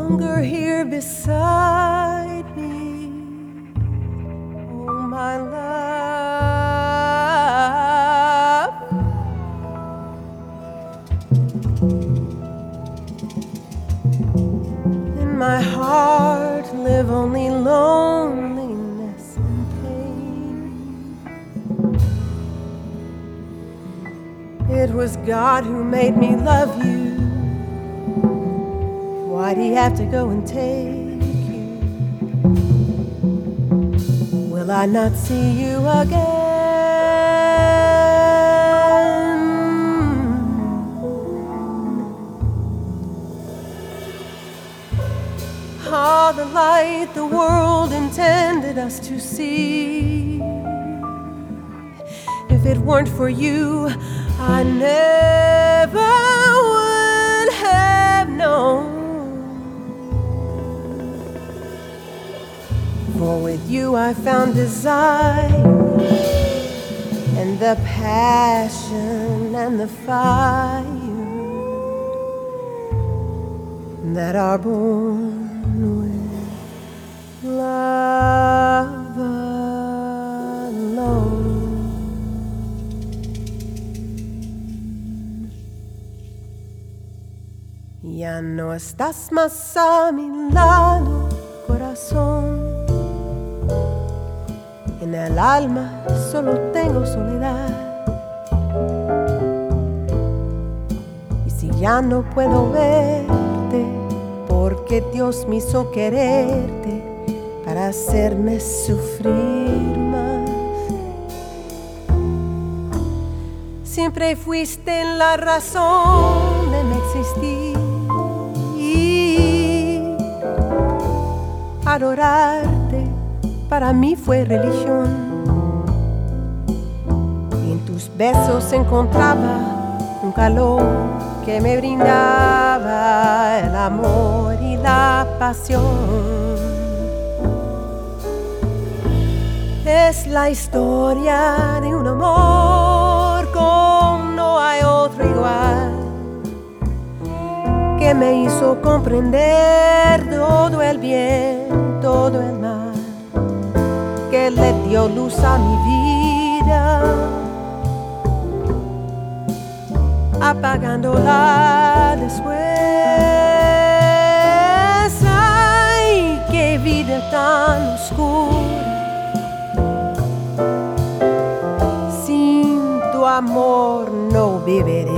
longer here beside me, oh my love. In my heart live only loneliness and pain. It was God who made me love you. Why'd he have to go and take you? Will I not see you again? All the light the world intended us to see. If it weren't for you, I never would have known. For with you I found desire and the passion and the fire that are born with love alone. Ya no estás más a mi lado, corazón. En el alma solo tengo soledad. Y si ya no puedo verte, porque Dios me hizo quererte para hacerme sufrir más. Siempre fuiste la razón de mi existir. Adorarte para mí fue religión, y en tus besos encontraba un calor que me brindaba el amor y la pasión. Es la historia de un amor como no hay otro igual, que me hizo comprender todo el bien, todo el mal, que le dio luz a mi vida, apagándola después. Ay, qué vida tan oscura, sin tu amor no viviré.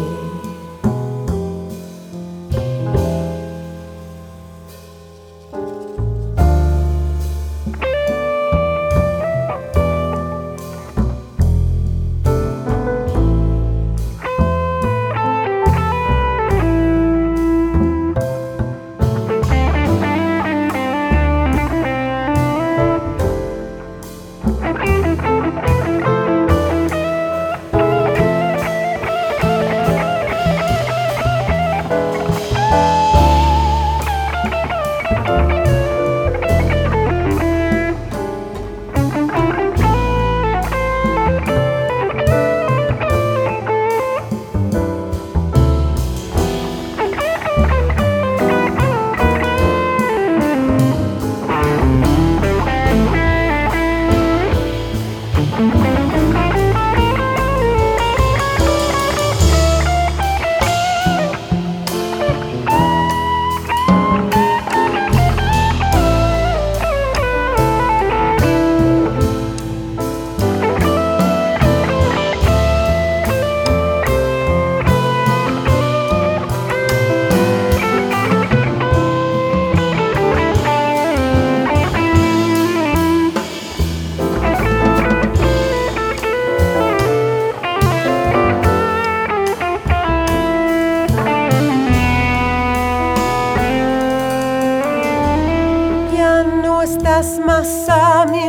Estás más a mi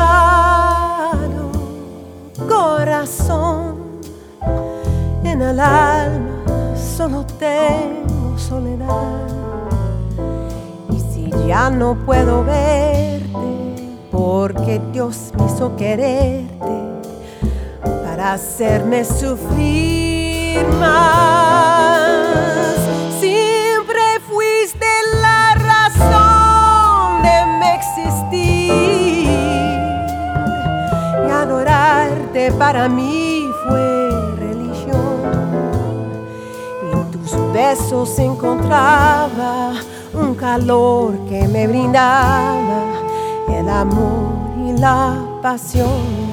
lado, corazón. En el alma solo tengo soledad. Y si ya no puedo verte, porque Dios me hizo quererte para hacerme sufrir más. Siempre fuiste la para mí fue religión. En tus besos encontraba un calor que me brindaba el amor y la pasión.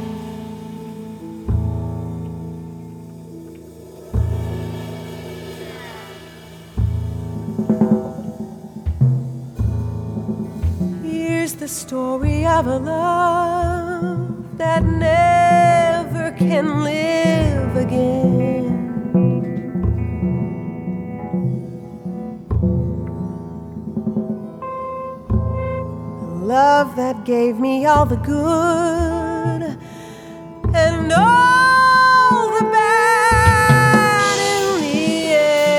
Here's the story of a love that never can live again. Love that gave me all the good and all the bad in the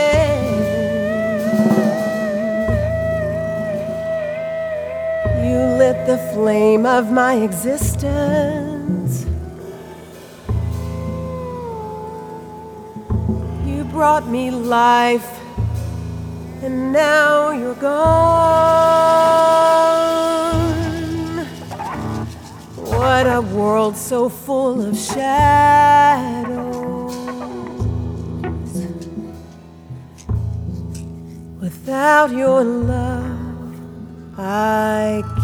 end. You lit the flame of my existence. You brought me life, and now you're gone. What a world so full of shadows. Without your love, I